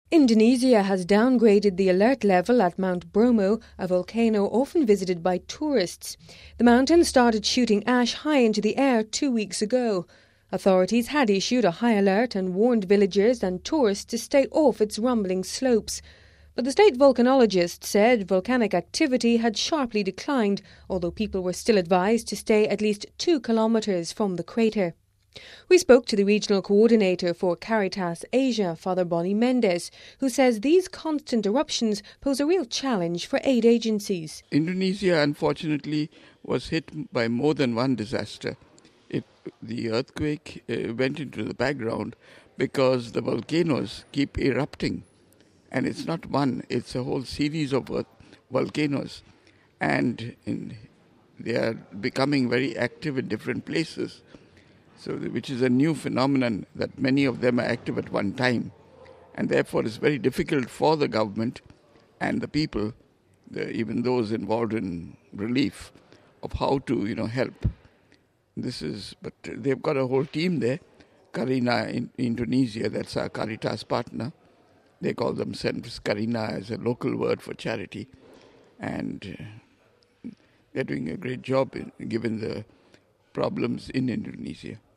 Indonesia has downgraded the alert level at Mount Bromo, a volcano often visited by tourists. The mountain started shooting ash high into the air 2 weeks ago. Authorities had issued a high alert and warned villagers and tourists to stay off its rumbling slopes. But the state volcanologist said volcanic activity had sharply declined, although people were still advised to stay at least 2 kilometres from the crater. We spoke to the regional coordinator for Caritas Asia, Father Bonnie Mendes, who says these constant eruptions pose a real challenge for aid agencies. Indonesia, unfortunately, was hit by more than one disaster. The earthquake went into the background because the volcanoes keep erupting. And it's not one, it's a whole series of volcanoes. And they are becoming very active in different places. So, which is a new phenomenon that many of them are active at one time. And therefore it's very difficult for the government and the people, even those involved in relief, of how to, help. But they've got a whole team there. Karina in Indonesia, that's our Caritas partner. They call themselves Karina as a local word for charity. And they're doing a great job given the problems in Indonesia.